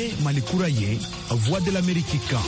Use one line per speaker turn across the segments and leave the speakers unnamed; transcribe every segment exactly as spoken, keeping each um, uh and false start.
ye Mali kura ye Voix de l'Amérique kan.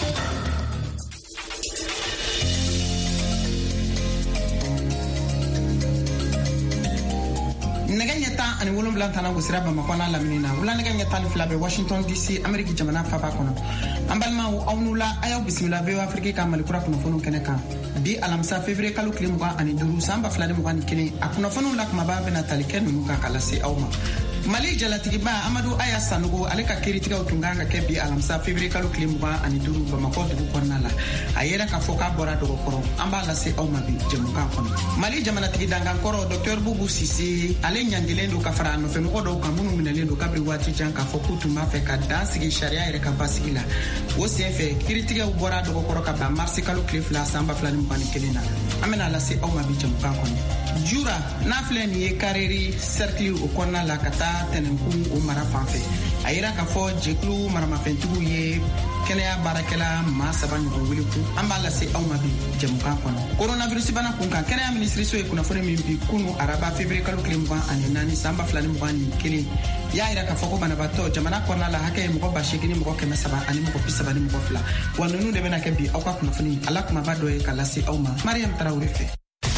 Naganya ta ani wolum tana go sira Bamako na laminina wala naganya ta ni flabe Washington D C America jamana fa ba kono ambalma wu awnula ayaw bismillah be Afrique ka Mali kura kono fonu kene kan bi alamsa février kalu klimu ga ani duru samba flade mu kan kini akuna fonu lak mababe na taliken mu ka kala si awma Mali jalatigi ba Amadou Aya Sanogo ale ka kiritiga utunganga ke bi alamsa février kalu klimu ga ani duru Bamako dugu konna la ayera ka foka bora dogo koro amba la si awma bi jamu ka kono Mali jamana tigi dangan koro docteur Boubou Sisi ale nyangelendo ka fara no fenu odo ka munu minelendo kabri wati janka fokutu mafe ka dansigi sharia ere ka basigila wo sefe kiritiga ubora dogo koro ka ba marsi kalu klifla samba flani mpani kelina amena la si awma bi jamu ka kono jura nafle ni e kareri cercle o konna la kata tenenku o mara fanfe ayira ka fo jeklu mara mafentu ye kenya barakela ma saban ko wiliku ambala se awma bi jamuka kono coronavirus bana kunka kenya ministry so e kuna fone mi bi kunu araba février kalu klimba anani samba flani mbani kili ya ayira ka fo ko bana bato jamana konna la hake mo ba shekini mo kema saba ani mo pisa bani mo fla wanunu de bena ke bi akwa kuna fone ala kuma bado e kala se awma Mariam Traoré fe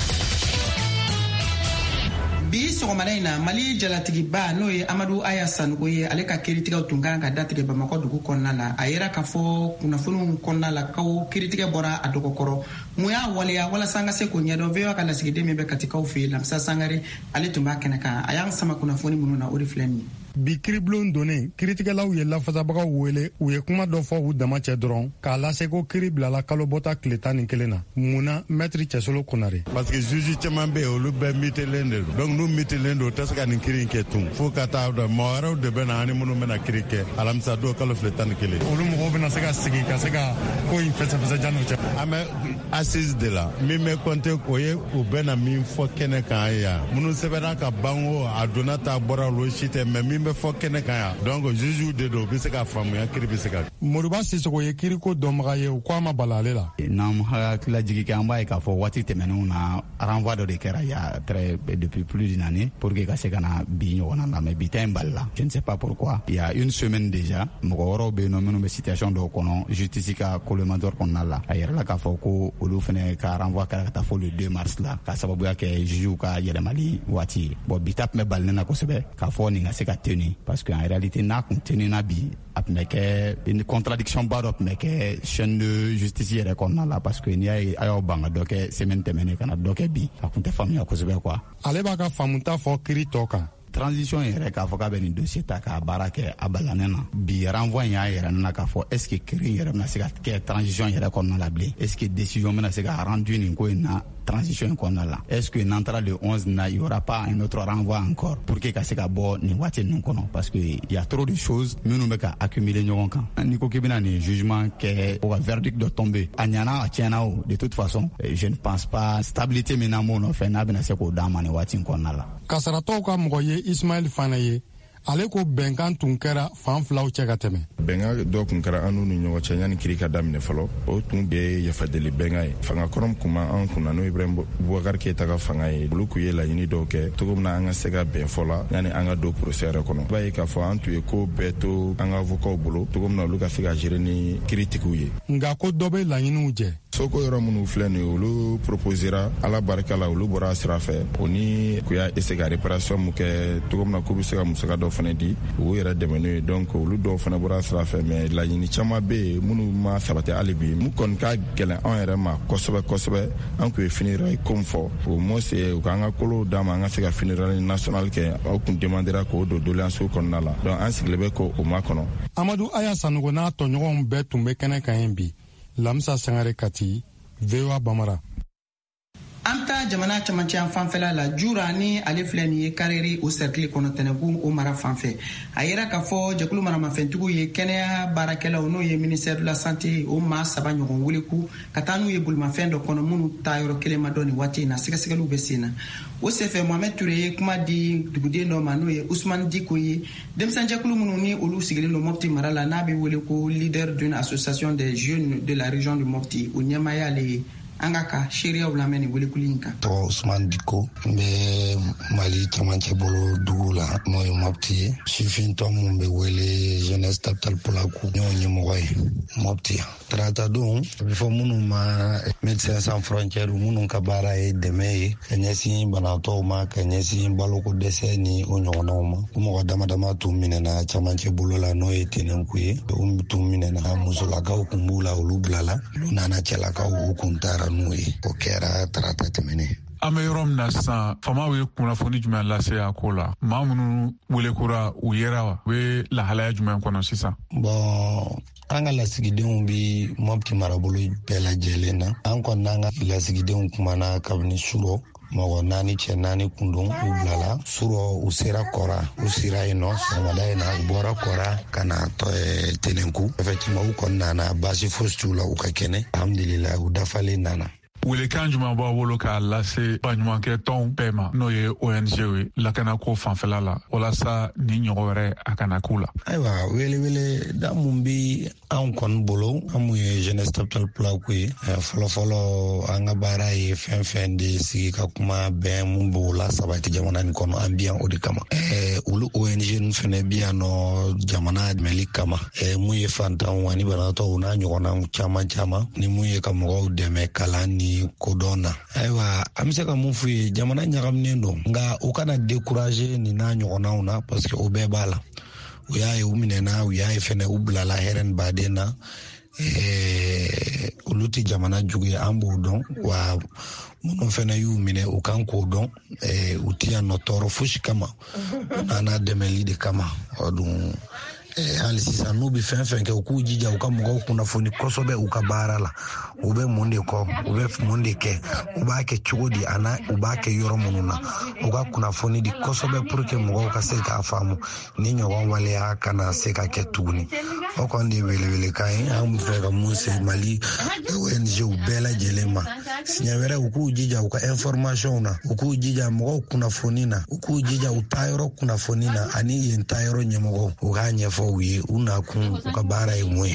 bi sogomana Mali jalatigi ba no ye Amadou Aya Sanogo ye ale ka kiritiga utunganga ka datige Bamako dugu konna la ayera ka fo kuna funu konna la kaw kiritiga bora adogo koro muya waliya wala sanga se ko nyedo vewa kala sigide mebe katika ufi lamsa sangare ale tumba kenaka ayang sama kuna funi mununa ori fleni
bi kiriblon donné kiritigɛlaw ye lafasabagaw wele u ye kuma dɔ fɔ u dama cɛ dɔrɔn k'a lase ko kiri bilala kalo bɔta tile tan ni kelen na munna mɛtiri cɛsolo konare
parce que juge caman bɛ yen olu bɛɛ mitilen de don donc n'u mitilen don u tɛ se ka nin kiri in kɛ tun fo ka taa dɔn mɔgɔ wɛrɛw de bɛ na ani minnu bɛna kiri kɛ alamisa don kalo tile tan ni kelen
olu mɔgɔw bɛna se ka sigi ka se ka ko in fɛsɛfɛsɛ jan'u cɛ
an bɛ assise de la min bɛ kɔnte o ye u bɛna min fɔ kɛnɛ kan yan minnu sɛbɛnna ka ban o a donna ta bɔra olu si tɛ mais min bɛ fɔ kɛnɛ kan yan donc juge de don u bɛ se ka faamuya kiri bɛ se ka
Moriba Sisoko ye kiriko dɔnbaga ye u ko a ma bala ale la
n'an hakilila jigi kɛ an b'a ye k'a fɔ waati tɛmɛnenw na renvoi dɔ de kɛra ya très depuis plus d'une année pour que ka se ka na bi ɲɔgɔn na mais bi ta in balila je ne sais pas pourquoi il y a une semaine déjà mɔgɔ wɛrɛw bɛ yen nɔ minnu bɛ situation dɔw kɔnɔ justice ka collimateur kɔnɔna la a yɛrɛ la k'a fɔ ko olu fana ka renvoi kɛra ka taa fɔ le deux mars la ka sababuya kɛ jugew ka yɛlɛmali waati ye bon bi ta tun bɛ bali ne na kosɛbɛ k'a fɔ nin ka se ka tenu parce que en réalité n'a kun tenuna bi a tun bɛ kɛ une contradiction ba dɔ tun bɛ kɛ chaîne de justice yɛrɛ kɔnɔna la parce que n'i y'a ye a y'aw ban ka dɔ kɛ semaine tɛmɛnen ka na dɔ kɛ bi a kun tɛ faamuya kosɛbɛ quoi
ale b'a ka faamuta fɔ kiri tɔ kan
transition yɛrɛ k'a fɔ k'a bɛ nin dossier ta k'a baara kɛ a balanen na bi renvoi y'a yɛrɛ nana k'a fɔ est ce que kiri yɛrɛ bɛna se ka kɛ transition yɛrɛ kɔnɔna la bilen est ce que décision bɛna se ka rendu nin ko in na transition in kɔnɔna la est ce que n'an taara le onze na il y aura pas un autre renvoi encore pour que ka se ka bɔ nin waati ninnu kɔnɔ parce que il y a trop de choses minnu bɛ ka accumuler ɲɔgɔn kan n'i ko k'i bɛna nin jugement kɛ o ka verdict dɔ tomber a ɲana a tiɲɛna o de toute façon je ne pense pas stabilité min n'an b'o nɔfɛ n'a bɛna se k'o d'an ma nin waati in kɔnɔna la
kasaratɔw ka mɔgɔ ye Ismaël Fana ye ale ko bɛnkan tun kɛra fan filaw cɛ ka tɛmɛ
bɛnkan dɔ tun kɛra an n'u ni ɲɔgɔn cɛ yanni kiri ka daminɛ fɔlɔ o tun bɛ yafadeli bɛnkan ye fanga kɔrɔm kun ma an kunna n'o Ibrahim Boubacar Keita ka fanga ye olu kun ye laɲini dɔw kɛ cogo min na an ka se ka bɛn fɔla yanni an ka don procès yɛrɛ kɔnɔ i b'a ye k'a fɔ an tun ye ko bɛɛ to an ka avocat bolo cogo min na olu ka se ka gérer ni kiritigiw ye
nka ko dɔ bɛ laɲiniw jɛ
soko yɔrɔ minnu filɛ nin ye olu proposera ala barika la olu bɔra a sira fɛ o ni ku y'a essayer ka réparation mun kɛ cogo min na k'u bɛ se ka musaka dɔ fana di u yɛrɛ dɛmɛ n'o ye donc olu dɔw fana bɔra a sira fɛ mais laɲini caman bɛ yen minnu ma sabati hali bi mun kɔni ka gɛlɛn an yɛrɛ ma kosɛbɛ kosɛbɛ an tun ye funérailles comme fɔ o moins u k'an ka kolow d'a ma an ka se ka funérailles nationales kɛ aw tun demandera k'o don doléance kɔnɔna la donc an sigilen bɛ k'o ma kɔnɔ.
Amadou Aya Sanogo n'a tɔɲɔgɔnw bɛɛ tun bɛ kɛnɛ kan yen bi Lamsa Sangare Kati V O A Bamara.
Anta jamana camancɛ an fanfɛla la jura ni ale filɛ nin ye kareri o cercle kɔnɔ tɛnɛkun o mara fanfɛ a yera k'a fɔ jɛkulu maramafɛntigiw ye kɛnɛya baarakɛlaw n'o ye ministère de la santé o maa saba ɲɔgɔn weleku ka taa n'u ye bolimafɛn dɔ kɔnɔ minnu ta yɔrɔ kelen ma dɔ nin waati in na sɛgɛsɛgɛliw bɛ sen na o senfɛ Mohamed Touré ye kuma di duguden dɔ ma n'o ye Ousmane Diko ye denmisɛnjɛkulu minnu ni olu sigilen don Mopti mara la n'a bɛ wele ko leader d'une association des jeunes de la région de Mopti o ɲɛmaaya ale ye an ka ka seereyaw lamɛn nin welekuli in kan.
tɔgɔ Usman Diko n bɛ Mali camancɛ bolo dugu la n'o ye Mopti ye. sifintɔ mun bɛ wele Jeunesse Capital pour la Coupe n'o ɲɛmɔgɔ ye Mopti yan. tarata don a bɛ fɔ minnu ma Médecins Sans Frontières minnu ka baara ye dɛmɛ ye ka ɲɛsin banabaatɔw ma ka ɲɛsin baloko dɛsɛ ni o ɲɔgɔnnaw ma. o mɔgɔ dama dama tun minɛna camancɛ bolo la n'o ye Tenenku ye. o tun minɛna musolakaw kun b'u la olu bilala olu nana cɛlakaw u kun taara n'u ye. o kɛra tarata tɛmɛnen.
an bɛ yɔrɔ min na sisan faamaw ye kunnafoni jumɛn lase a ko la maa minnu welekora u yera wa u bɛ lahalaya jumɛn kɔnɔ sisan.
bɔn an ka lasigidenw bi Mopti marabolo bɛɛ lajɛlen na. an kɔni n'an ka lasigidenw kumana kabini surɔ mɔgɔ naani cɛ naani kun don u bilala surɔ u sera kɔra u sera yen nɔ sɔgɔmada in na u bɔra kɔra ka na Tenenku. effectivement u kɔni nana baasi fosi t'u la u ka kɛnɛ alhamdulilayi u dafalen nana.
welekan jumɛn b'a bolo k'a lase baɲumankɛ tɔnw bɛɛ ma n'o ye O N G ye lakanako fanfɛla la walasa ni ɲɔgɔn wɛrɛ a kana k'u la.
ayiwa welewele da mun bi anw kɔni bolo an mun ye Jeunesse Capital pour la Coupe ye fɔlɔfɔlɔ an ka baara ye fɛn fɛn de sigi ka kuma bɛn mun b'o la sabati jamana nin kɔnɔ an bi yan o de kama. olu O N G nun fɛnɛ bi yan nɔ jamana dɛmɛli kama mun ye fantanw ani banabaatɔw n'a ɲɔgɔnna caman caman ni mun ye ka mɔgɔw dɛmɛ kalan ni kodɔn na. ayiwa an bɛ se ka mun f'u ye jamana ɲagaminen don nka u kana décourager nin n'a ɲɔgɔnnaw na parce que o bɛɛ b'a la. u y'a ye u minɛna u y'a ye fɛnɛ u bilala hɛrɛ ni baden na. olu tɛ jamana jugu ye an b'o dɔn wa minnu fɛnɛ y'u minɛ u kan k'o dɔn u tɛ yan nɔ tɔɔrɔ fosi kama u nana dɛmɛli de kama. o dun hali sisan n'u bɛ fɛn fɛn kɛ u k'u jija u ka mɔgɔw kunnafoni kosɛbɛ u ka baara la. u bɛ mun de kɔ u bɛ mun de kɛ u b'a kɛ cogo di a na u b'a kɛ yɔrɔ minnu na u ka kunnafoni di kosɛbɛ pour que mɔgɔw ka se k'a faamu ni ɲɔgɔn waleya kana se ka kɛ tuguni. o kɔni de ye welewelekan ye an bɛ fɛ ka mun se Mali O N G u bɛɛ lajɛlen ma siɲɛ wɛrɛ u k'u jija u ka information na u k'u jija mɔgɔw kunnafoni na u k'u jija u taayɔrɔ kunnafoni na ani yen taayɔrɔ ɲɛmɔgɔw u k'a ɲɛfɔ u ye u nakun u ka baara ye mun ye.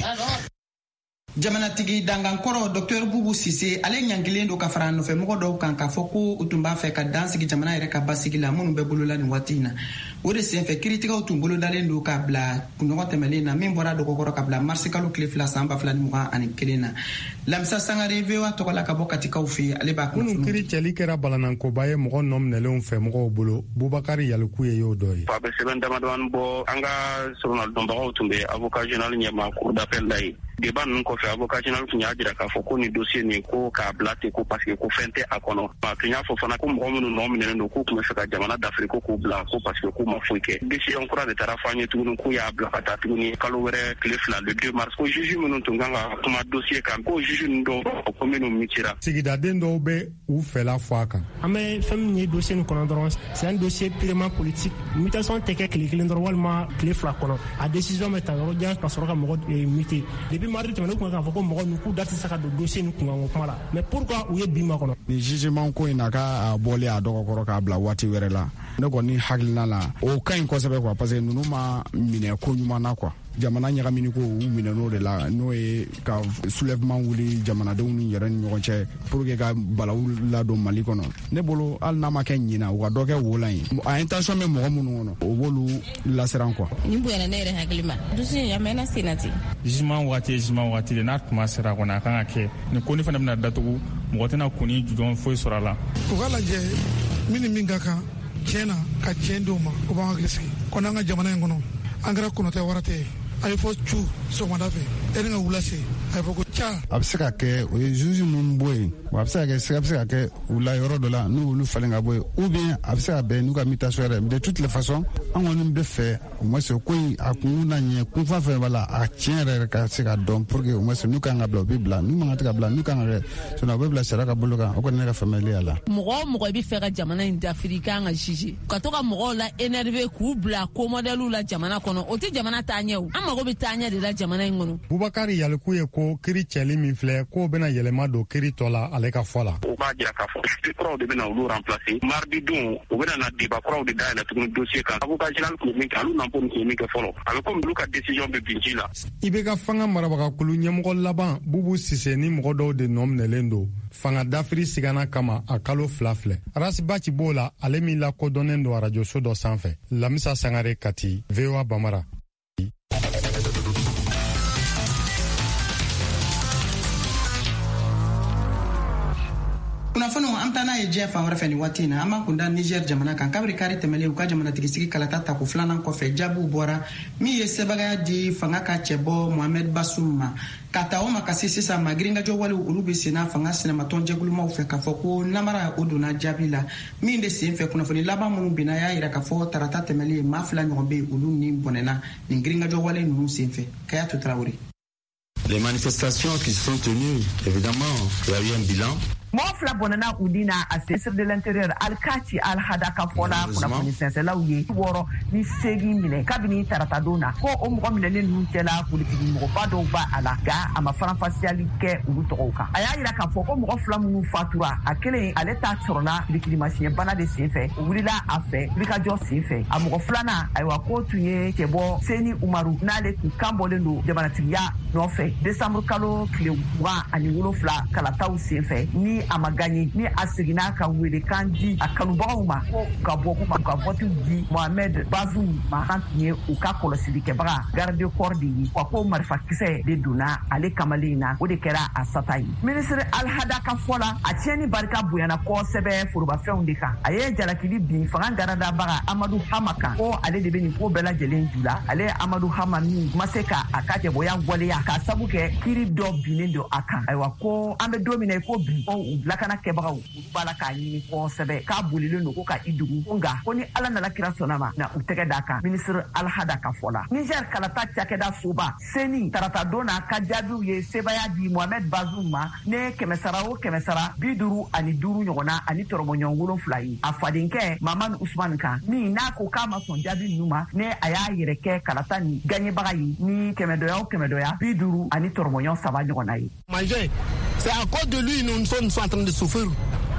jamanatigi dangankɔrɔ Dr Bubu Sise ale ɲangilen don ka fara nɔfɛ mɔgɔ dɔw kan k'a fɔ ko u tun b'a fɛ ka dan sigi jamana yɛrɛ ka basigi la minnu bɛ bolola nin waati in na. o de senfɛ kiritigaw tun bolodalen don k'a bila kunɲɔgɔn tɛmɛlen na min bɔra dɔgɔkɔrɔ ka bila marisi kalo tile fila san ba fila ni mugan ani kelen na. Lamisa Sangare V O A tɔgɔ la ka bɔ Katikaw fɛ ale b'a
minnu kiri cɛli kɛra balanankoba ye mɔgɔ nɔ minɛlenw fɛ mɔgɔw bolo Bubakari Yaliku ye y'o dɔ ye.
a bɛ sɛbɛn damadɔni bɔ an ka journal dɔnbagaw tun bɛ avocat général ɲɛma cour d'appel la ye. débat ninnu kɔfɛ avocat général tun y'a jira k'a fɔ ko nin dossier nin ko k'a bila ten ko parce que ko fɛn tɛ a kɔnɔ. a tun y'a fɔ fana ko mɔgɔ minnu nɔ minɛlen don k'u tun bɛ fɛ ka jamana dafiri ko k'u bila ko parce que k'u ma foyi kɛ. décision kura de taara fɔ an ye tuguni k'u y'a bila ka taa tuguni kalo wɛrɛ tile fila le deux mars ko juge minnu tun kan ka kuma dossier kan ko juge ninnu dɔw ko minnu mitira.
sigidaden dɔw bɛ u fɛla fɔ a kan.
an bɛ fɛn min ye dossier nin kɔnɔ dɔrɔn c'est un dossier purement politique mutation tɛ kɛ tile kelen dɔrɔn walima tile fila kɔnɔ a décision bɛ ta yɔrɔ jan ka sɔrɔ ka mɔgɔ muté depuis mardi tɛmɛnen u kun kan k'a fɔ ko mɔgɔ ninnu k'u da tɛ se ka don dossier nin kunkanko kuma la mais pourquoi u ye bi ma kɔnɔ.
ni jugement ko in na k'a bɔlen a dɔgɔkɔrɔ k'a bila waati wɛrɛ la ne kɔni hakilina la o ka ɲi kosɛbɛ quoi parce que ninnu ma minɛ ko ɲuman na quoi. jamana ɲagamini ko u minɛ n'o de la n'o ye ka soulèvement wuli jamanadenw ni yɛrɛ ni ɲɔgɔn cɛ pour que ka balawu ladon Mali kɔnɔ ne bolo hali n'a ma kɛ ɲina u ka dɔ kɛ wolan ye a intention bɛ mɔgɔ minnu kɔnɔ o b'olu lasiran quoi.
nin bonyana ne yɛrɛ hakili ma dusu a mɛnna sen na ten. jugement waati ye jugement waati de n'a tuma sera kɔni a kan ka kɛ nin ko ni fana bɛna datugu mɔgɔ tɛna kunni jujɔn foyi sɔrɔ a la.
u ka lajɛ min ni min ka kan tiɲɛ na ka tiɲɛ di o ma o b'an hakili sigi kɔni an ka jamana in kɔnɔ an kɛra kɔnɔtɛ wara tɛ a ye fɔ cu sɔgɔmada fɛ e ni ka wula se a ye fɔ ko ca.
a bɛ se ka kɛ o ye juge minnu bɔ yen wa a bɛ se ka kɛ a bɛ se ka kɛ u la yɔrɔ dɔ la n'u olu falen ka bɔ yen ou bien a bɛ se ka bɛn n'u ka mutation yɛrɛ de toutes les façons an kɔni bɛ fɛ o ma se ko in a kun na ɲɛ kun fɛn fɛn b'a la a tiɲɛ yɛrɛ yɛrɛ ka se ka dɔn pour que o ma se n'u kan ka bila u bɛ bila n'u man kan tɛ ka bila n'u kan ka kɛ sinon a bɛ bila sariya ka bolo kan o kɔni ne ka faamuyali y'a la.
mɔgɔ o mɔgɔ i bɛ fɛ ka jamana in dafiri i kan ka juger ka to ka mɔgɔw la énerver k'u bila ko modèle la jamana kɔnɔ o tɛ jamana taa ɲɛ o an mago bɛ taa ɲɛ de la jamana in kɔnɔ.
Bubakari Yaliku ye ko kiri cɛli min filɛ k'o bɛna yɛlɛma don kiri tɔ la ale ka fɔ la.
o b'a jira k'a fɔ juge kuraw de bɛna olu remplacer mardi don u bɛna na débat kuraw de dayɛlɛ tuguni dossier kan avocat avocat général kun min kɛ alu nan pon kun min kɛ fɔlɔ a bɛ comme olu ka décision bɛ bin ji la.
I bɛ ka fanga marabagakulu ɲɛmɔgɔ laban Bubu Sise ni mɔgɔ dɔw de nɔ minɛlen don fanga dafiri sigana kama a kalo fila filɛ. Arasibaci b'o la ale min lakodɔnnen don arajoso dɔ sanfɛ. Lamisa Sangare Kati, V O A Bamara.
kunnafoni an taa n'a ye diɲɛ fan wɛrɛ fɛ nin waati in na an b'an kun da Niger jamana kan kabiri kari tɛmɛlen u ka jamanatigisi kalata ta ko filanan kɔfɛ jaabiw bɔra min ye sɛbɛgaya di fanga ka cɛbɔ Mohamed Bazoum ma ka ta o ma ka se sisan ma girinkajɔ walew olu bɛ senna fanga sinamatɔn jɛgulumaw fɛ k'a fɔ ko namara o donna jaabi la min de sen fɛ kunnafoni laban minnu binna y'a yira k'a fɔ tarata tɛmɛlen maa fila ɲɔgɔn bɛ olu ni bɔnɛna nin girinkajɔ wale ninnu sen fɛ Kayatu Traoré.
Les manifestations qui se sont tenues, évidemment, il y a eu un bilan.
Mɔgɔ fila bɔnɛna u dina a ministre de l'intérieur Alkati Alhada ka fɔla kunnafoni sɛnsɛlaw ye wɔɔrɔ ni segin minɛ kabini tarata don na ko o mɔgɔ minɛlen ninnu cɛla politiki mɔgɔba dɔw ba a la nka a ma faranfasiyali kɛ olu tɔgɔw kan a y'a yira k'a fɔ ko mɔgɔ fila minnu fatura a kelen ale ta sɔrɔla kirikirimasiyɛnbana de sen fɛ o wulila a fɛ wulikajɔ sen fɛ a mɔgɔ filanan ayiwa ko tun ye cɛbɔ Seni Umaru n'ale tun kan bɔlen don jamanatigiya nɔfɛ desanburu kalo tile mugan ani wolonfila kalataw sen fɛ ni a ma gagné ni a seginna ka wele kan di a kanubagaw ma ko ka bɔ ko ka vote di Mohamed Bazoum ma kan tun ye u ka kɔlɔsilikɛbaga garde corps de ye wa ko marifakisɛ de donna ale kamalen na o de kɛra a sata ye ministre Alhada ka fɔ la a tiɲɛni barika bonyana kosɛbɛ forobafɛnw de kan a ye jalakili bin fanga garadabaga Amadu Hama kan ko ale de bɛ nin ko bɛɛ lajɛlen ju la ale Amadu Hama min ma se ka a ka jɛbɔya waleya k'a sabu kɛ kiri dɔ binnen don a kan ayiwa ko an bɛ don min na ko bi ko lakana kɛbagaw u b'a la k'a ɲini kosɛbɛ k'a bolilen don ko ka i dugu nka ko ni ala nana kira sɔnna ma na u tɛgɛ d'a kan ministre Alhada ka fɔ la Niger kalata cakɛda soba Seni tarata don na ka jaabiw ye sebaya di Mohamed Bazoum ma ne kɛmɛ sara o kɛmɛ sara bi duuru ani duuru ɲɔgɔnna ani tɔrɔmɔɲɔgɔn wolonfila ye a fadenkɛ Mamadu Usman kan min n'a ko k'a ma sɔn jaabi ninnu ma ne a y'a yɛrɛ kɛ kalata ni gagnebaga ye ni kɛmɛ dɔya o kɛmɛ dɔya bi duuru ani tɔrɔmɔɲɔgɔn saba ɲɔgɔnna ye.
C'est à cause de lui nous sommes en train de souffrir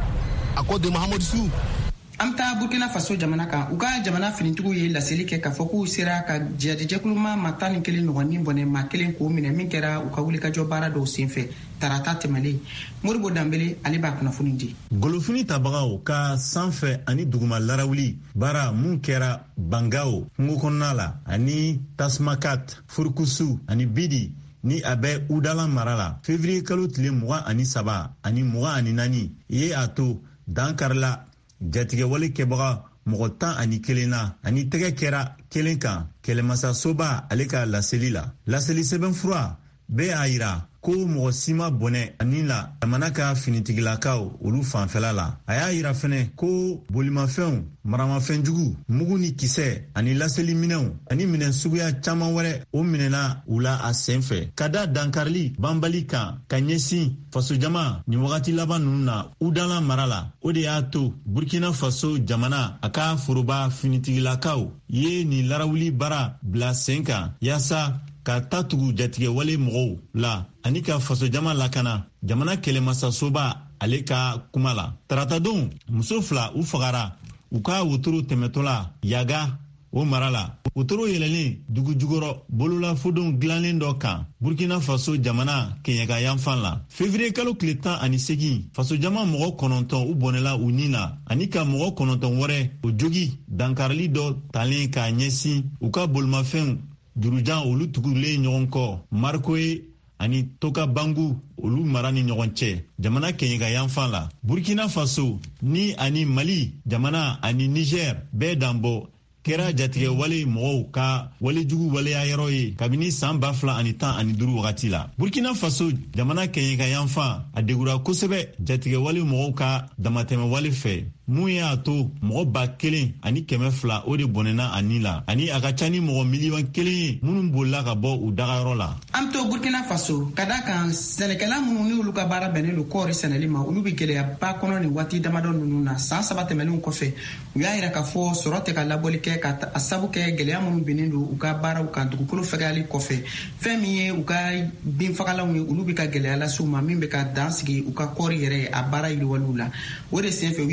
à cause de Mahamadou Sou.
An ta Burkina Faso jamana kan u ka jamana finitigiw ye laseli kɛ k'a fɔ k'u sera ka jɛdijɛkuluma ma tan ni kelen ɲɔgɔnni bɔnɛ maa kelen k'o minɛ min kɛra u ka wulikajɔ baara dɔw senfɛ tarata tɛmɛlen Moribo Danbele ale b'a kunnafoni di.
Golofini tabagaw ka sanfɛ ani duguma larawuli baara mun kɛra Bangao kungo kɔnɔna la ani Tasmakat Furukusu ani Bidi ni a bɛ Udala mara la février kalo tile mugan ani saba ani mugan ani naani ye a to dankarila jatigɛwale kɛbaga mɔgɔ tan ani kelen na ani tɛgɛ kɛra kelen kan kɛlɛmasasoba ale ka laseli la laseli sɛbɛnfura bɛɛ a yira ko mɔgɔ si ma bɔnɛ ani la jamana ka finitigilakaw olu fanfɛla la a y'a yira fɛnɛ ko bolimafɛnw maramafɛnjugu mugu ni kisɛ ani laseli minɛnw ani minɛn suguya caman wɛrɛ o minɛna u la a sen fɛ ka da dankarili banbali kan ka ɲɛsin fasojama nin wagati laban ninnu na Udala mara la o de y'a to Burkina Faso jamana a ka foroba finitigilakaw ye nin larawuli baara bila sen kan yaasa ka tatugu jatigɛ wale mɔgɔw la ani ka fasojama lakana jamana kɛlɛmasasoba ale ka kuma la tarata don muso fila u fagara u ka wotoro tɛmɛtɔla Yaga o mara la wotoro yɛlɛlen dugu jugɔrɔ bolola fodon dilannen dɔ kan Burkina Faso jamana kɛɲɛka yanfan la février kalo tile tan ani segin fasojama mɔgɔ kɔnɔntɔn u bɔnɛla u ni na ani ka mɔgɔ kɔnɔntɔn wɛrɛ o jogi dankarili dɔ talen k'a ɲɛsin u ka bolimafɛnw jurujan olu tugulen ɲɔgɔn kɔ Markoye ani Toka Bangu olu mara ni ɲɔgɔn cɛ jamana kɛɲɛka yanfan la Burkina Faso ni ani Mali jamana ani Niger bɛɛ danbɔ kɛra jatigɛ wale mɔgɔw ka walejugu waleya yɔrɔ ye kabini san ba fila ani tan ani duuru wagati la Burkina Faso jamana kɛɲɛka yanfan a degura kosɛbɛ jatigɛ wale mɔgɔw ka damatɛmɛ wale fɛ mun y'a to mɔgɔ ba kelen ani kɛmɛ fila o de bɔnɛna a ni la ani a ka ca ni mɔgɔ miliyɔn kelen ye minnu bolila ka bɔ u dagayɔrɔ la.
An to Burkina Faso ka da kan sɛnɛkɛla minnu ni olu ka baara bɛnnen don kɔɔri sɛnɛli ma olu bɛ gɛlɛyaba kɔnɔ nin waati damadɔ ninnu na san saba tɛmɛnlen kɔfɛ u y'a yira k'a fɔ sɔrɔ tɛ ka labɔli kɛ ka a sabu kɛ gɛlɛya minnu bɛnnen don u ka baaraw kan dugukolo fɛgɛyali kɔfɛ fɛn min ye u ka binfagalanw ye olu bɛ ka gɛlɛya lase u ma min bɛ ka dan sigi u ka kɔɔri yɛrɛ a baara yiriwaliw la o de senfɛ u ye welewele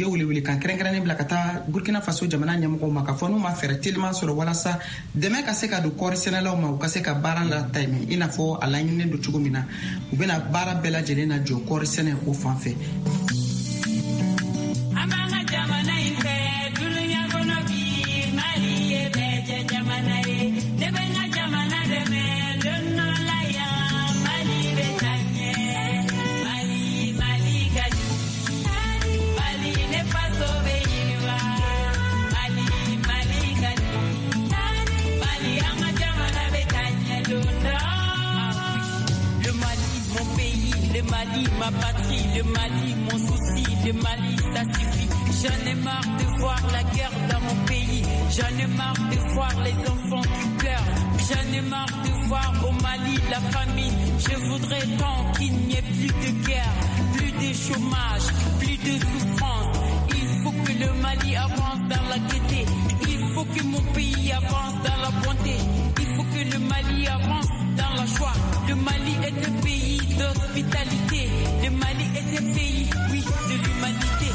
kan kɛrɛnkɛrɛnnen bila ka taa Burkina Faso jamana ɲɛmɔgɔw ma ka fɔ n'u ma fɛɛrɛ teliman sɔrɔ walasa dɛmɛ ka se ka don kɔɔri sɛnɛlaw ma u ka se ka baara la tɛmɛ i n'a fɔ a laɲininen don cogo min na u bɛna baara bɛɛ lajɛlen na jɔ kɔɔri sɛnɛ o fan fɛ.
Ma patrie, le Mali, mon souci, le Mali, ça suffit. J'en ai marre de voir la guerre dans mon pays. J'en ai marre de voir les enfants qui pleurent. J'en ai marre de voir au Mali la famine. Je voudrais tant qu'il n'y ait plus de guerre, plus de chômage, plus de souffrance. Il faut que le Mali avance dans la gaieté. Il faut que mon pays avance dans la bonté. Il faut que le Mali avance dans la joie. Le Mali est un pays d'hospitalité. Le Mali est un pays, oui, de l'humanité.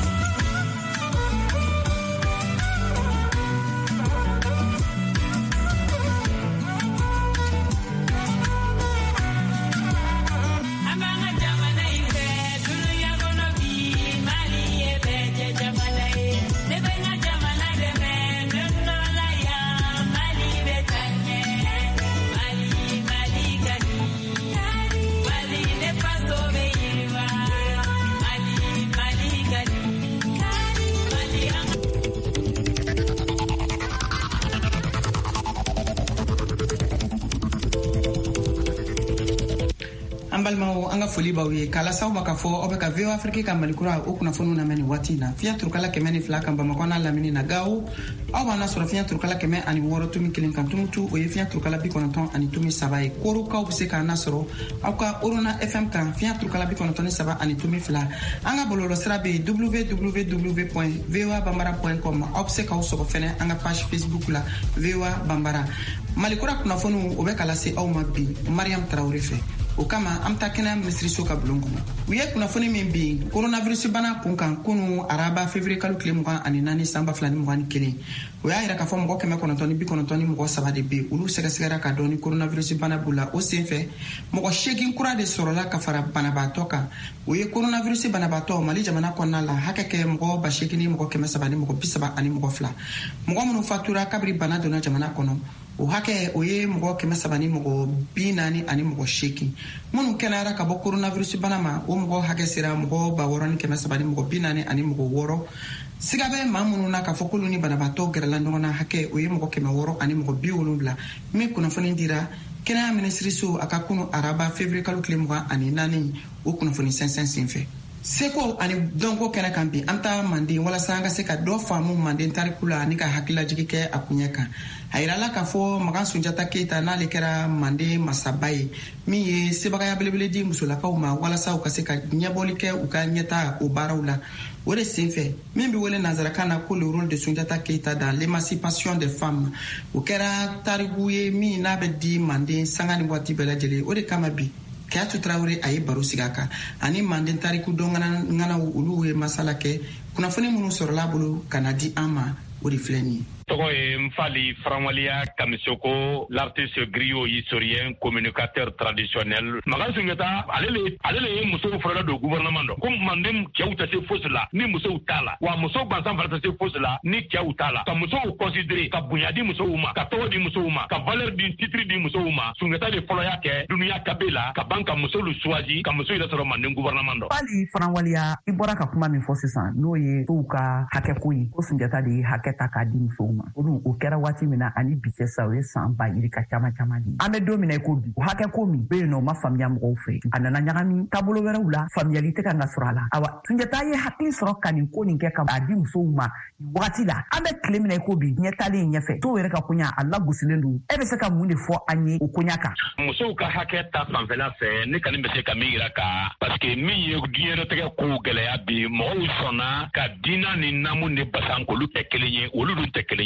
Balmaw anga foli baw ye kala saw maka fo obe ka V O Afrique ka malikura o kuna fonu na meni watina fiya turkala kemeni flaka mbama kona lamini na gawo aw bana soro fiya turkala keme ani woro tumi kilin kan tumutu o ye fiya turkala bi konaton ani tumi sabaye koru kaw bise ka na soro aw ka Orona F M kan fiya turkala bi konaton ni saba ani tumi fila anga bololo srabe w w w point v o a bambara point com aw bise ka so fene anga page Facebook la V O A Bambara malikura kuna fonu obe kala se aw mabbi Mariam Traoré fe o kama am ta kɛnɛya minisiriso ka bulon kɔnɔ u ye kunnafoni min bi coronavirus bana kun kan kunu araba février kalo tile mugan ani naani san ba fila ni mugan ni kelen o y'a yira k'a fɔ mɔgɔ kɛmɛ kɔnɔntɔn ni bi kɔnɔntɔn ni mɔgɔ saba de be olu sɛgɛsɛgɛra ka dɔn ni coronavirus bana b'u la o senfɛ mɔgɔ seegin kura de sɔrɔla ka fara banabaatɔ kan o ye coronavirus banabaatɔ mali jamana kɔnɔna la hakɛ kɛ mɔgɔ ba seegin ni mɔgɔ kɛmɛ saba ni mɔgɔ bi saba ani mɔgɔ fila mɔgɔ minnu fatura kabiri bana donna jamana kɔnɔ o hakɛ o ye mɔgɔ kɛmɛ saba ni mɔgɔ bi naani ani mɔgɔ seegin minnu kɛnɛyara ka bɔ coronavirus bana ma o mɔgɔ hakɛ sera mɔgɔ ba wɔɔrɔ ni kɛmɛ saba ni mɔgɔ bi naani ani mɔgɔ wɔɔrɔ siga bɛ maa minnu na k'a fɔ k'olu ni banabaatɔ gɛrɛla ɲɔgɔn na hakɛ o ye mɔgɔ kɛmɛ wɔɔrɔ ani mɔgɔ bi wolonwula min kunnafoni dira kɛnɛya minisiriso a ka kunu araba février kalo tile mugan ani naani o kunnafoni sɛnsɛn senfɛ seko ani dɔnko kɛnɛ kan bi an ta manden walasa an ka se ka dɔ faamu manden tariku la ani ka hakililajigi kɛ a kuɲɛ kan a yirala k'a fɔ magan sunjata keyita n'ale kɛra manden masaba ye min ye sebagaya belebele di musolakaw ma walasa u ka se ka ɲɛbɔli kɛ u ka ɲɛta o baaraw la o de senfɛ min bɛ wele nanzarakan na ko le rôle de sunjata keyita dans l'émancipation des femmes o kɛra tariku ye min n'a bɛ di manden sanga ni waati bɛɛ lajɛlen o de kama bi Kayatu Traoré a ye baro sigi a kan ani manden tariku dɔn ŋanaw olu ye masala kɛ kunnafoni minnu sɔrɔla bolo ka na di an ma o de filɛ nin ye.
Tɔgɔ ye Nfali Faranwaliya Kamisoko, l'artiste griot historien communicateur traditionnel. Magan Sunjata ale le ale le ye musow fɔlɔ don gouvernement dɔ ko manden cɛw tɛ se fosi la ni musow t'a la wa musow gansan fana tɛ se fosi la ni cɛw t'a la ka musow considérer ka bonya di musow ma ka tɔgɔ di musow ma ka valeur di titre di musow ma Sunjata de fɔlɔ y'a kɛ dunuya kabe la ka ban ka musow choisi ka musow yɛrɛ sɔrɔ manden gouvernement dɔ.
Nfali Faranwaliya i bɔra ka kuma min fɔ sisan n'o ye musow ka hakɛko ye ko Sunjata de ye hakɛ ta k'a di musow ma. Olu o kɛra waati min na ani bi cɛ sa o ye san ba yiri ka caman caman di. An bɛ don min na i ko bi o hakɛ ko min bɛ yen nɔ o ma faamuya mɔgɔw fɛ a nana ɲagami taabolo wɛrɛw la faamuyali tɛ ka ka sɔrɔ a la. Awa Sunjata ye hakili sɔrɔ ka nin ko nin kɛ ka a di musow ma nin wagati la an bɛ tile min na i ko bi ɲɛtalen ɲɛfɛ dɔw yɛrɛ ka koɲa a lagosilen don e bɛ se ka mun de fɔ an ye o koɲa kan.
Musow ka hakɛ ta fanfɛla fɛ ne kɔni bɛ se ka min yira ka parce que min ye diɲɛlatigɛ ko gɛlɛya bi mɔgɔw sɔnna ka diinɛ ni namu ni basan k'olu tɛ kelen ye olu dun tɛ kelen ye.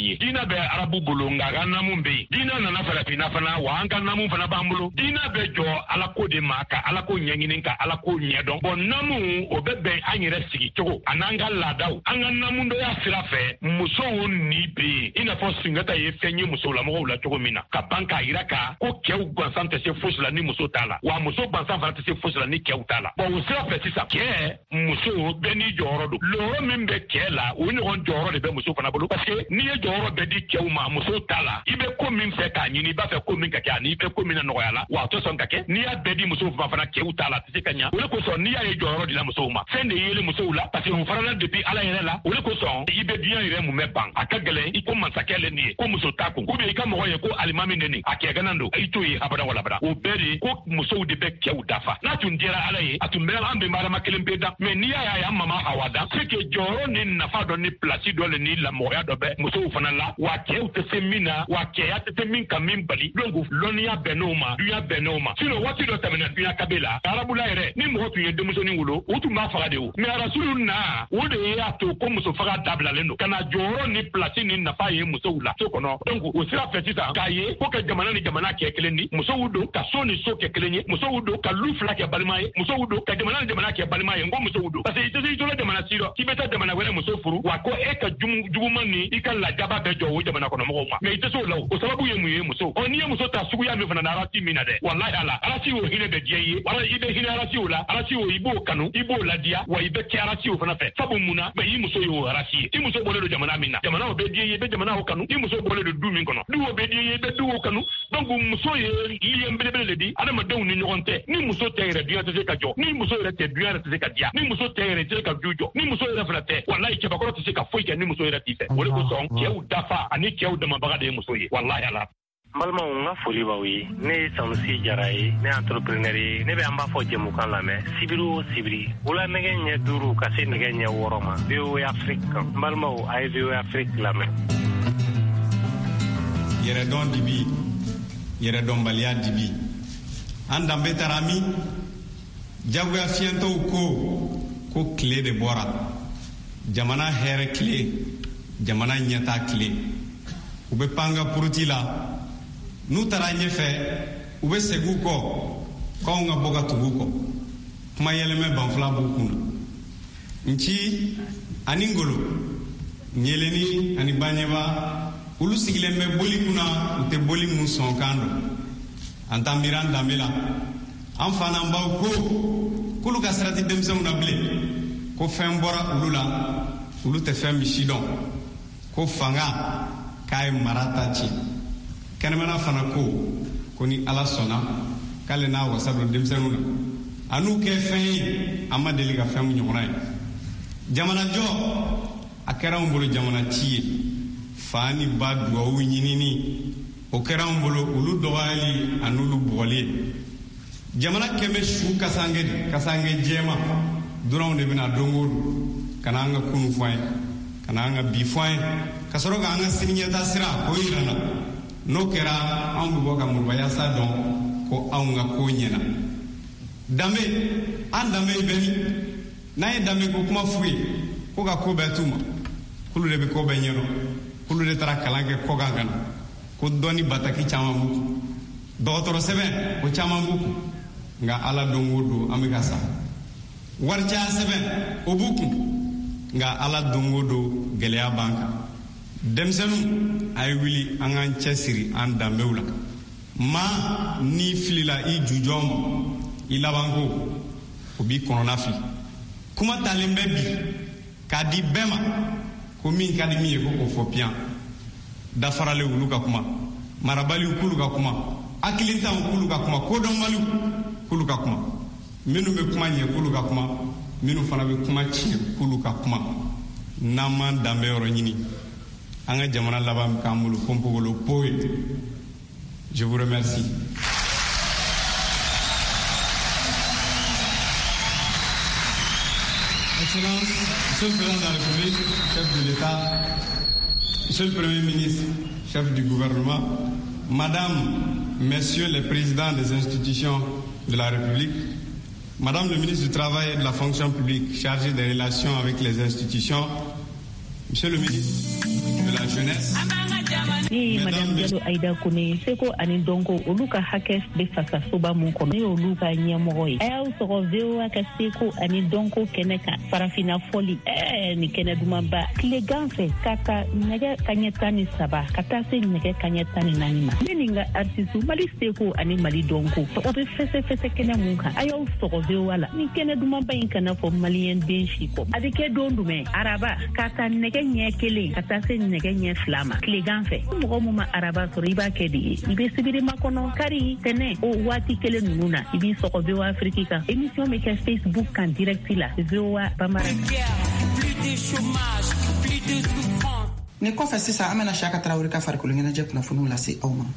ye dina be arabu bolo nga ga namu be dina nana fala pina fana wa an ka namu fana bambulo dina be jo ala ko de maka ala ko nyanginin ka ala ko nyedon bon namu o be be anyere sigi togo ananga ladaw anga namu ndo ya sira fe muso ni be ina fo singata ye fenye muso la mo la togo mina ka banka iraka ko kew gwansante se fos la ni muso tala wa muso bansan fana se fos la ni kew tala bon o sira fe sisa ke muso be ni joro do lo min be kela o ni on joro de be muso fana bolo parce que ni ye joro be di kew ma muso tala ibe ko min fe ka nyini ba fe ko min ka ka ni be ko min no yala wa to son ka ke ni ya be di muso fana kew tala ti ka nya o ko so ni ya ye joro di la muso ma fe de yele muso la parce que on fara depuis ala yele la o ko so ibe bien ire mu me bang akagele iko mansakele ni ko muso tako ko be ka mo ye ko alimami neni akega nando ito ye abada wala bada o beri ko muso de be kew dafa na tun dira ala ye atumela ambe mara makelen be da me ni ya ya mama awada se ke joro ni nafa do ni place do le ni la moya do be muso fana la wa kew te semina wa ke ya te min kamin bali longo lonia benoma duya benoma sino wati do tamena duya kabela arabula ere ni mo tu ye de muso ni wulo o tu ma faga de o me rasulu na o de ya to ko muso faga dabla lendo kana joro ni place ni nafa ye muso wula to kono donc o sira fetita ka ye ko ka jamana ni jamana ke kelen ni muso wudo ka so ni so ke kelen ni muso wudo ka lu fla ke balima ye muso wudo ka jamana ni jamana ke balima ye ngo muso wudo parce que ite ito la jamana siro ki beta jamana wele muso furu wa ko e ka jumu jumu ni ika la jaba be jo wo jamana kono mo ma me ite so law o sababu ye mu ye muso o ni ye muso ta sugu ya me fana na arati mina de wallahi ala arati o hine be dieye wala ibe hine arati o la arati o ibo kanu ibo la dia wa ibe ke arati o fana fe sabu muna be yi muso yo arati ti muso bole do jamana mina jamana o be dieye be jamana o kanu ti muso bole do du min kono du o be dieye be du o kanu donc muso ye liye mbele bele di ana ma dew ni nyogonte ni muso tere dia te ka jo ni muso re te dia te ka dia ni muso tere te ka jujo ni muso re fana te wallahi ke bakoro te ka foi ke ni muso re ti te wole ko son ke u dafa ani ke u dama baga de muso ye wallahi ala
balma nga foli ba wi ne sanusi jaray ne entrepreneur yi ne be amba fo jemu kan la me sibiru sibiri wala ne nya duru ka se ne nya woroma be o afrique balma o ay be o afrique la me
yere don dibi yere don balia dibi anda betarami jagu ya fiento ko ko clé de bora jamana here clé jamana nyata clé ube panga purutila nu tara nyefe ube segu ko ko nga boga tuguko kuma yeleme banfla bukuna nchi aningolo nyeleni ani banyeba ulu sigilembe boli kuna ute boli muson kando antamiran damela amfana mbaw ko kulu kasrati demse una ble ko fembora ulula ulu te fem shidon ko fanga kay marata chi kenmana fana ko koni ala sona kale na wasabro demsenuna anu ke fen amadeli ga fem nyonay jamana jo akera umbolo jamana tie fani badwa o nyinini o kera umbolo ulu dowali anulu bole jamana keme shu kasange kasange jema duron de bina dongoru kananga kunu fay kananga bi fay kasoro ga anga sininya tasira ko irana no kera an bu boka murbaya sa don ko anga ko nyena dambe an dambe beni nay dambe ko kuma fuye ko ga ko betuma kulu de be ko be nyeno kulu de tara kalange ko ga gana ko doni bataki chama mu docteur sebe ko chama mu nga ala don wodo amika sa warja sebe obuku nga ala don wodo gelea banka demsenu ay wili angan chesiri an dambewla ma ni filila i jujom ila bango obi kononafi kuma talembe bi kadi bema ko min kadi mi ko ko fopian da farale wulu ka kuma marabali kulu ka kuma akilinta kulu ka kuma ko don malu kulu ka kuma minu be kuma nye kulu ka kuma minu fana be kuma chi kulu ka kuma naman dambe oro nyini anga jamana labam kamulu kompogolo poe. Je vous remercie. Excellence, Monsieur le Président de la République, chef de l'État, Monsieur le Premier ministre, chef du gouvernement, Madame, Messieurs les présidents des institutions de la République, Madame le ministre du Travail et de la Fonction publique chargé des relations avec les institutions, Monsieur le ministre de la jeunesse.
Ni Madame Diallo Aïda Kone seko ani donko oluka hakes be fasa soba mun kono ni oluka nyamoro yi ayaw soko vewa ka seko ani donko keneka farafina foli eh ni keneduma ba kile ganfe kata nege kanyetani saba kata se nege kanyetani nanima meninga artistu mali seko ani mali donko to obe fese fese kene munka ayaw soko vewa la ni keneduma ba inkana fo malien benshi ko adike dondume araba kata nege nyekele kata se nege nye flama kile ganfe mɔgɔ mun ma araba sɔrɔ i b'a kɛ de ye i bɛ sibiri makɔnɔ kari tɛnɛ o waati kelen ninnu na i b'i sɔgɔ V O A Afrique kan émission bɛ kɛ Facebook kan direct la V O A Bamara.
nin kɔfɛ sisan an bɛna Siyaka Tarawele ka farikolo ɲɛnajɛ kunnafoniw lase aw ma.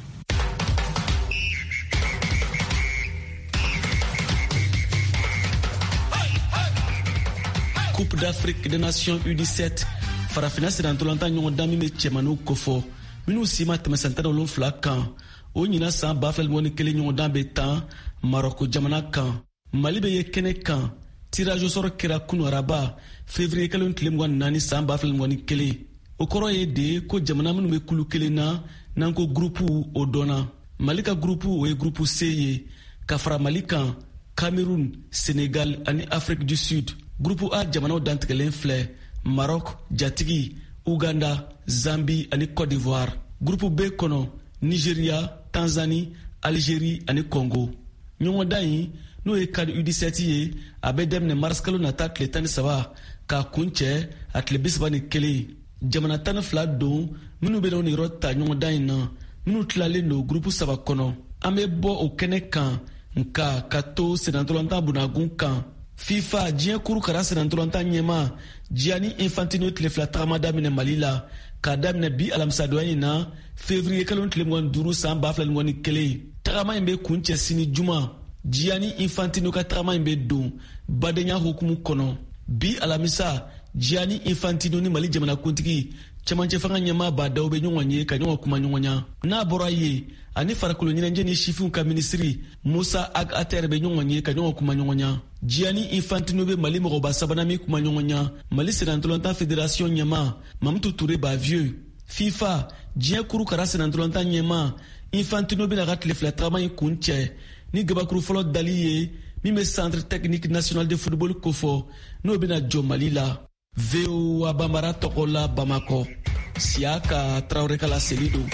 Coupe d'Afrique des Nations U dix-sept farafina sirantolantan ɲɔgɔn dan min bɛ cɛmaniw kofɔ minnu si ma tɛmɛ san tan ni wolonwula kan o ɲina san ba fila ni kelen ɲɔgɔn dan bɛ tan Marɔku jamana kan Mali bɛ ye kɛnɛ kan tirage au sort kɛra kunu araba février kalo tile mugan ni naani san ba fila ni kelen o kɔrɔ ye de ko jamana minnu bɛ kulu kelen na n'an ko groupe o dɔnna Mali ka groupe o ye groupe C ye ka fara Mali kan Cameroun Sénégal ani Afrique du Sud groupe A jamanaw dantigɛlen filɛ Maroc, Jatigi, Uganda, Zambie ani Côte d'Ivoire. Groupe B kɔnɔ Nigeria, Tanzanie, Algérie ani Congo. Ɲɔgɔn dan in n'o ye CAN U dix-sept ye a bɛ daminɛ mars kalo nata tile tan ni saba k'a kun cɛ a tile bi saba ni kelen. Jamana tan ni fila don minnu bɛ ni yɔrɔ ta ɲɔgɔn dan in na minnu tilalen don groupe saba kɔnɔ. An bɛ bɔ o kɛnɛ kan nka ka to senatɔlɔntan bunakun kan. FIFA diɲɛ kuru kara senatɔlɔntan ɲɛma Gianni Infantino tile fila tagama daminɛ Mali la k'a daminɛ bi alamisadonya in na février kalo tile mugan ni duuru san ba fila ni kelen. Tagama in bɛ kun cɛ sini juma Gianni Infantino ka tagama in bɛ don badenya hukumu kɔnɔ. Bi alamisa Gianni Infantino ni Mali jamanakuntigi cɛmancɛ fanga ɲɛma baadaw bɛ ɲɔgɔn ye ka ɲɔgɔn kuma ɲɔgɔn ɲa. N'a bɔra ye ani farikolo ɲɛnajɛ ni sifinw ka minisiri Musa Ag Ater bɛ ɲɔgɔn ye ka ɲɔgɔn kuma ɲɔgɔn ɲa. Gianni Infantino bɛ Mali mɔgɔba sabanan min kuma ɲɔgɔn ɲa. Mali senatɔlɔntan fédération ɲɛma Mamutu Touré ba vieux. FIFA diɲɛ kuru kara senatɔlɔntan ɲɛma Infantino bɛna ka tile fila tagama in kun cɛ ni gabakuru fɔlɔ dali ye min bɛ centre technique national de football kofɔ n'o bɛna jɔ Mali la. V O A Bambara tɔgɔ la Bamakɔ. Siyaka Tarawele ka laseli don.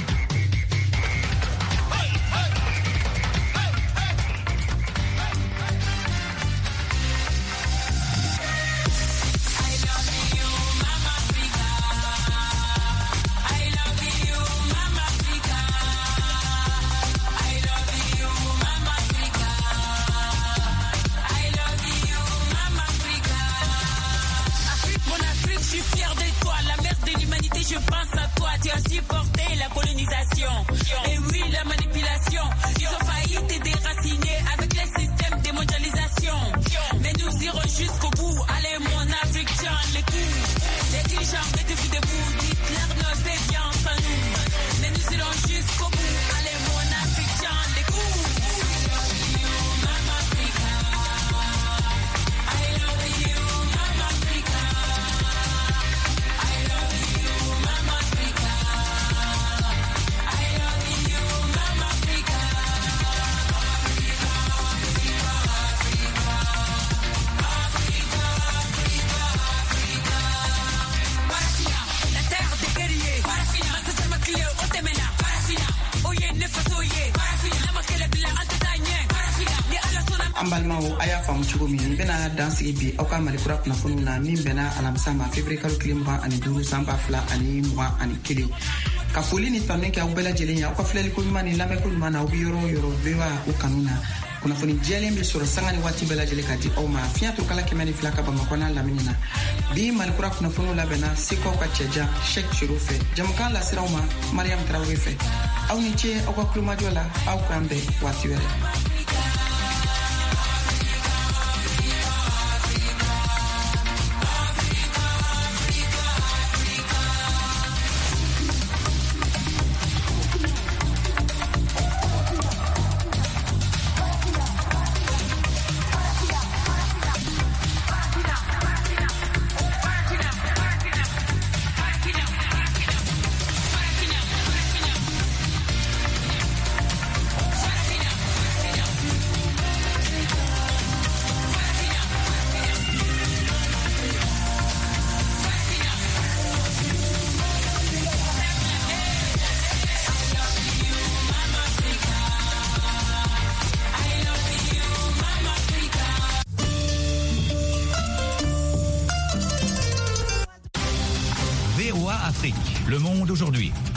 Je pense à toi, tu as supporté la colonisation. Et oui, la manipulation. Ils ont failli te déraciner avec les systèmes de mondialisation. Mais nous irons jusqu'au bout. Allez, mon Africain, les coups. Les dirigeants, mettez-vous debout. Dites-leur nos déviances à nous. Mais nous irons jusqu'au bout. Allez, mon Africain, les coups. Mama Africa. I love you, Mama Africa. I love you. Mama Africa, I love you, Mama Africa. Africa, Africa, Africa, Africa, Africa. Parafina, la terre des guerriers. Parafina, c'est ma clé au Temena. Parafina, oye ne fasoye. Parafina, la makele bila antatanye. Parafina, ni ala sona.
An balimaw a y'a faamu cogo min n bɛna dan sigi bi aw ka malikura kunnafoniw na min bɛnna alamisa ma février kalo tile mugan ani duuru san ba fila ani mugan ani kelen ka foli ni tanu kɛ aw bɛɛ lajɛlen ye aw ka filɛliko ɲuman ni lamɛnko ɲuman na aw bɛ yɔrɔ o yɔrɔ V O A o kanu na kunnafoni jɛlen bɛ sɔrɔ sanga ni waati bɛɛ lajɛlen ka di aw ma fiɲɛ to kala kɛmɛ ni fila ka bamakɔ n'a lamini na bi malikura kunnafoniw labɛnna sekaw ka cɛjan Sheikh Shero fɛ jamukan lasiraw ma Mariam Tarawele fɛ aw ni ce aw ka kulomajɔ la aw k'an bɛn waati wɛrɛ.
Afrique, Le Monde aujourd'hui.